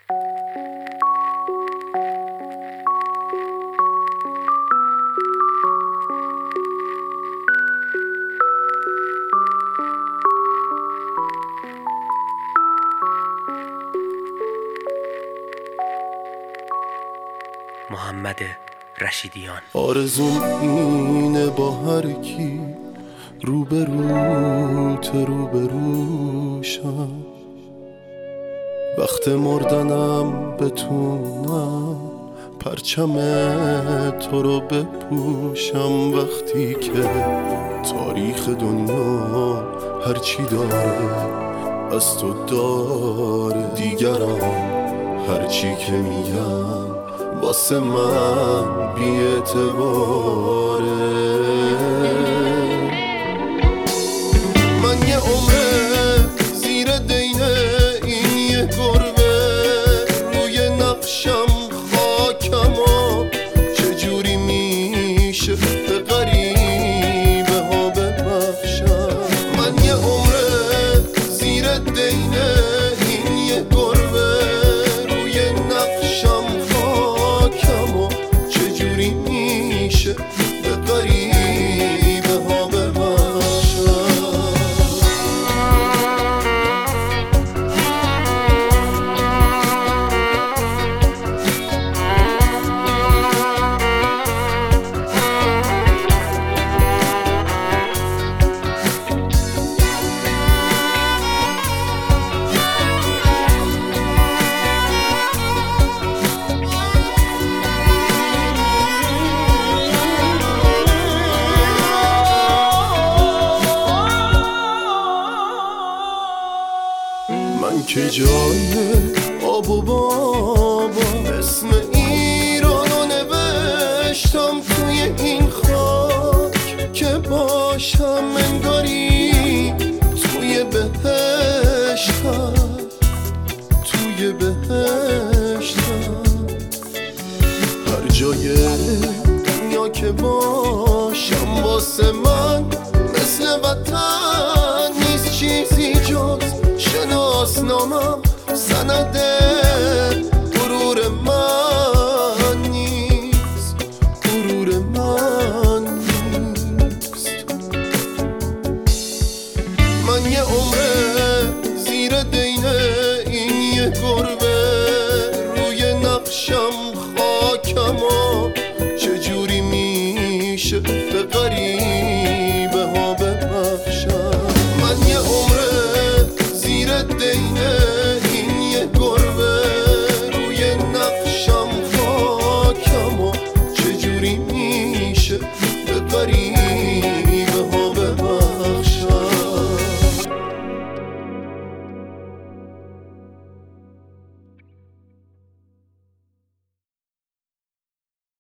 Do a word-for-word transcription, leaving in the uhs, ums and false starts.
محمد رشیدیان. آرزوم اینه با هر کی روبروت روبروشم، وقت مردنم بتونم پرچم تو رو بپوشم، وقتی که تاریخ دنیا هرچی داره از تو داره، دیگران هرچی که میگن واسه من بی اعتباره. من یه عمره زیر دین این یه گربه، روی نقشم خاکم و چجوری میشه به غریبه ها ببخشم. من یه عمره زیر دین این یه گربه، روی نقشم خاکم و چجوری میشه به غریبه ها ببخشم. من که جای آب و بابا اسم ایرانو نوشتم توی این خاک، که باشم انگاری توی بهشتم، توی بهشتم. هر جای دنیا که باشم واسه من مثل وطن نیست چیزی جز شناسنامم، سند غرور من.